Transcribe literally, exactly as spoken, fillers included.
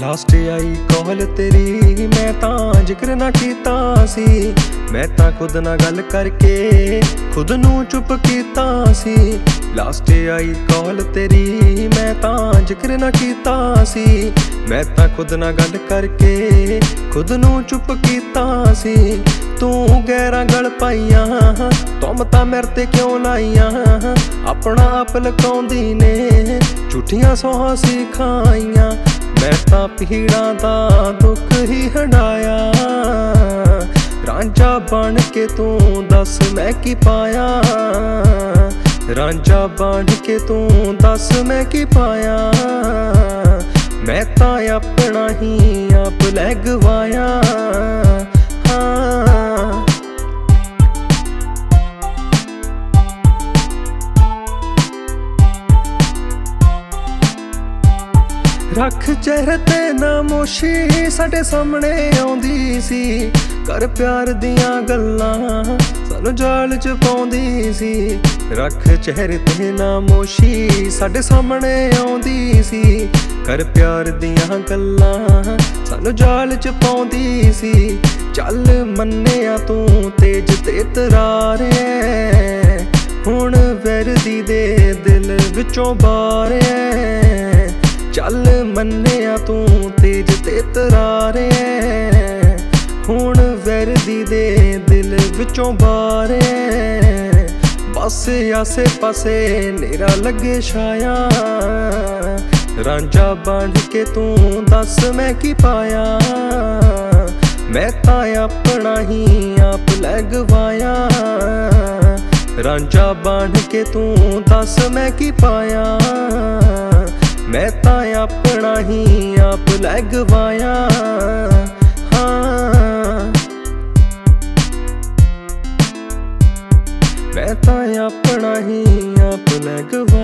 Last I call तेरी मैं तां जिक्र ना कीता सी। मैं तां खुद ना गल करके खुद नू चुप कीता सी। लास्ट आई कॉल तेरी मैं तां जिक्र ना कीता सी। मैं तां खुद ना गल करके खुद नू चुप कीता सी। तू गैरां गल पाइया तुम तां मेरे ते क्यों लाइया। अपना आप लकाउंदी ने झूठियां सौहां सिखाइयां। मैं तां पीड़ां दा दुख ही हंडाया। रांझा बन के तू दस मैं की पाया। रांझा बन के तू दस मैं की पाया। मैं तां अपना ही आप लै गवाया। हाँ रख चेहरे ते नामोशी साडे सामने आउंदी सी। कर प्यार दियां गल्लां सानू जाल च पाउंदी सी। रख चेहरे ते नामोशी साडे सामने आउंदी सी। कर प्यार दियां गल्लां सानू जाल च पाउंदी सी। चल मन्निया तू तेज ते तरार ऐ। हुण वैरदी दे दिल विचों बार ऐ। चल मन्निया तू तेज ते तरार ऐ। हुण वैरदी दे दिल विचों बार ऐ। बस आसे पासे नेरा लगे छाया। रांझा बन के तू दस मैं की पाया। मैं तां अपना ही आप लै गवाया। रांझा बन के तू दस मैं की पाया। मैं तां अपना ही आप लै गवाया। हाँ मैं तां अपना ही आप लै गवाया।